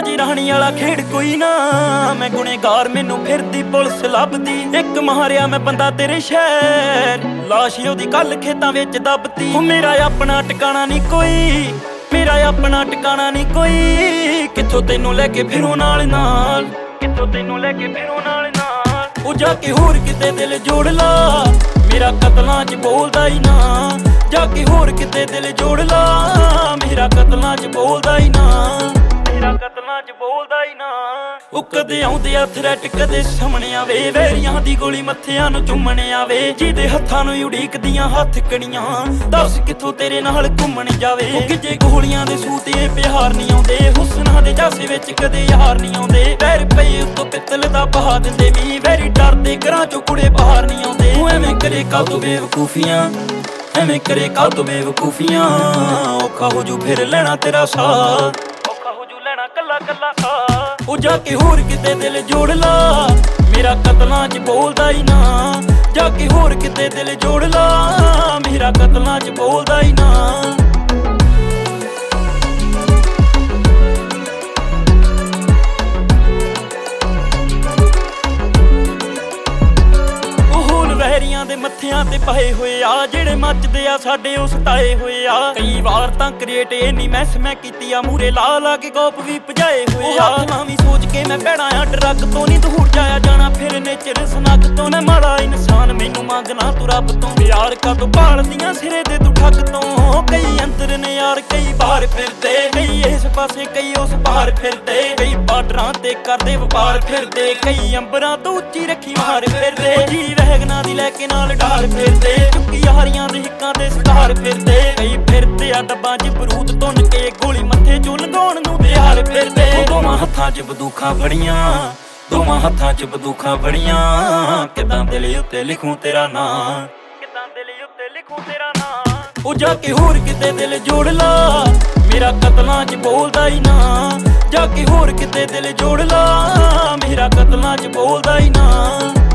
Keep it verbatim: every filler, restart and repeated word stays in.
ਰਾਜੇ ਰਾਣੀ ਵਾਲਾ ਖੇਡ ਕੋਈ ਨਾ। ਮੈਂ ਗੁਨੇਗਾਰ ਮੈਨੂੰ ਫਿਰਦੀ ਪੁਲਿਸ ਲੱਭਦੀ। ਇੱਕ ਮਾਰਿਆ ਮੈਂ ਬੰਦਾ ਤੇਰੇ ਸ਼ਹਿਰ, ਲਾਸ਼ ਉਹਦੀ ਕੱਲ ਖੇਤਾਂ ਵਿੱਚ ਦੱਬਤੀ। ਉਹ ਮੇਰਾ ਆਪਣਾ ਟਿਕਾਣਾ ਨਹੀਂ ਕੋਈ, ਮੇਰਾ ਆਪਣਾ ਟਿਕਾਣਾ ਨਹੀਂ ਕੋਈ। ਕਿੱਥੋਂ ਤੈਨੂੰ ਲੈ ਕੇ ਫਿਰੋ ਨਾਲ ਨਾਲ, ਕਿੱਥੋਂ ਤੈਨੂੰ ਲੈ ਕੇ ਫਿਰੋ ਨਾਲ ਨਾਲ। ਉਹ ਜਾ ਕੇ ਹੋਰ ਕਿਤੇ ਦਿਲ ਜੋੜ ਲਾ, ਮੇਰਾ ਕਤਲਾਂ 'ਚ ਬੋਲਦਾ ਹੀ ਨਾ। ਜਾ ਕੇ ਹੋਰ ਕਿਤੇ ਦਿਲ ਜੋੜ ਲਾ, ਮੇਰਾ ਕਤਲਾਂ 'ਚ ਬੋਲਦਾ ਹੀ ਨਾ, ਮੇਰਾ ਕਤਲਾਂ 'ਚ ਬੋਲਦਾ ਹੀ ਨਾ। ਉਹ ਕਦੇ ਆਉਂਦੇ ਆ ਥ੍ਰੈਟ ਕਦੇ ਸਾਹਮਣੇ ਆਵੇ, ਵੈਰੀਆਂ ਦੀ ਗੋਲੀ ਮੱਥਿਆਂ ਨੂੰ ਚੁੰਮਣ ਆਵੇ। ਜਿਹਦੇ ਹੱਥਾਂ ਨੂੰ ਉਡੀਕਦੀਆਂ ਹੱਥ ਕਣੀਆਂ, ਦੱਸ ਕਿੱਥੋਂ ਤੇਰੇ ਨਾਲ ਘੁੰਮਣ ਜਾਵੇ। ਉਹ ਕਿਜੇ ਗੋਲੀਆਂ ਦੇ ਸੂਤੇ ਪਿਆਰ ਨਹੀਂ ਆਉਂਦੇ, ਹੁਸਨਾਂ ਦੇ ਜਾਸੇ ਵਿੱਚ ਕਦੇ ਯਾਰ ਨਹੀਂ ਆਉਂਦੇ। ਵੈਰ ਪਈ ਉੱਤੋਂ ਪਿੱਤਲ ਦਾ ਬਹਾ ਦਿੰਦੇ ਮੀਂਹ, ਵੈਰੀ ਡਰਦੇ ਘਰਾਂ ਚੋਂ ਕੁੜੇ ਬਾਹਰ ਨਹੀਂ ਆਉਂਦੇ। ਉਹ ਐਵੇਂ ਕਰੇ ਕੱਲ ਤੋਂ ਬੇਵਕੂਫੀਆਂ, ਐਵੇਂ ਕਰੇ ਕੱਲ ਤੋਂ ਬੇਵਕੂਫੀਆਂ। ਔਖਾ ਹੋ ਜੂ ਫਿਰ ਲੈਣਾ ਤੇਰਾ ਸਾਥ, ਔਖਾ ਹੋ ਜੂ ਲੈਣਾ ਕੱਲਾ ਕੱਲਾ ਸਾਥ। ਉਹ ਜਾ ਕੇ ਹੋਰ ਕਿਤੇ ਦਿਲ ਜੋੜ ਲਾ, ਮੇਰਾ ਕਤਲਾਂ 'ਚ ਬੋਲਦਾ ਹੀ ਨਾ। ਜਾ ਕੇ ਹੋਰ ਕਿਤੇ ਦਿਲ ਜੋੜ ਲਾ, ਮੇਰਾ ਕਤਲਾਂ 'ਚ ਬੋਲਦਾ ਹੀ ਨਾ। ਵੈਰੀਆਂ ਦੇ ਮੱਥਿਆਂ ਤੇ ਪਾਏ ਹੋਏ ਆ, ਜਿਹੜੇ ਮੱਚਦੇ ਆ ਸਾਡੇ ਉਹ ਸਤਾਏ ਹੋਏ ਆ। ਕਈ ਵਾਰ ਤਾਂ ਕ੍ਰੀਏਟ ਇੰਨੀ ਮੈਸ ਮੈਂ ਕੀਤੀ ਆ, ਮੂਰੇ ਲਾ ਲਾ ਕੇ ਗੋਪ ਵੀ ਭਜਾਏ ਹੋਏ ਆ। ਹੱਥਾਂ ਵੀ ਸੋਚ ਕੇ ਮੈਂ ਭੈੜਾ ਆ, ਡਰੱਗ ਤੋਂ ਨਹੀਂ ਦੂਰ ਜਾਇਆ ਜਾਣਾ ਫਿਰ ਨੇਚਰ ਸਨੱਗ ਤੋਂ। ਮੈਂ ਮਾੜਾ ਇਨਸਾਨ ਮੈਨੂੰ ਮੰਗਣਾ ਤੂੰ ਰੱਬ ਤੋਂ, ਯਾਰ ਕਦੋਂ ਭਾਲਦੀਆਂ ਸਿਰੇ ਦੇ ਤੂੰ ਠੱਗ ਤੋਂ। ਕਈ ਅੰਦਰ ਨੇ ਯਾਰ ਕਈ ਬਾਹਰ ਫਿਰਦੇ, ਕਈ ਇਸ ਪਾਸੇ ਕਈ ਉਸ ਬਾਹਰ ਫਿਰਦੇ। ਕਈ ਬਾਰਡਰਾਂ ਤੇ ਕਰਦੇ ਵਪਾਰ ਫਿਰਦੇ, ਕਈ ਅੰਬਰਾਂ ਤੋਂ ਉੱਚੀ ਰੱਖੀ ਮਾਰ ਫਿਰਦੇ। ਜੀ ਵੈਗਨਾਂ ਦੀ ਲੈ ਕੇ ਨਾਲ ਢਾਲ ਫਿਰਦੇ, ਚੁੱਕੀ ਯਾਰੀਆਂ ਦੇ ਹਿੱਕਾਂ ਦੇ ਸਟਾਰ ਫਿਰਦੇ। ਕਈ ਫਿਰਦੇ ਆ ਡੱਬਾਂ 'ਚ ਬਰੂਦ ਤੁੰਨ ਕੇ, ਗੋਲੀ ਮੱਥੇ 'ਚੋਂ ਲਗਾਉਣ ਨੂੰ ਤਿਆਰ ਫਿਰਦੇ। ਦੋਵਾਂ ਹੱਥਾਂ 'ਚ ਬੰਦੂਕਾਂ ਫੜੀਆਂ, ਦੋਵਾਂ ਹੱਥਾਂ 'ਚ ਬੰਦੂਕਾਂ ਫੜੀਆਂ। ਕਿੱਦਾਂ ਦਿਲ ਉੱਤੇ ਲਿਖੂੰ ਤੇਰਾ ਨਾਂ, ਕਿੱਦਾਂ ਦਿਲ ਉੱਤੇ ਲਿਖੂੰ ਤੇਰਾ ਨਾਂ। ਉਹ ਜਾ ਕੇ ਹੋਰ ਕਿਤੇ ਦਿਲ ਜੋੜ ਲਾ, ਮੇਰਾ ਕਤਲਾਂ 'ਚ ਬੋਲਦਾ ਹੀ ਨਾ। ਜਾ ਕੇ ਹੋਰ ਕਿਤੇ ਦਿਲ ਜੋੜ ਲਾ, ਮੇਰਾ ਕਤਲਾਂ 'ਚ ਬੋਲਦਾ ਹੀ ਨਾ।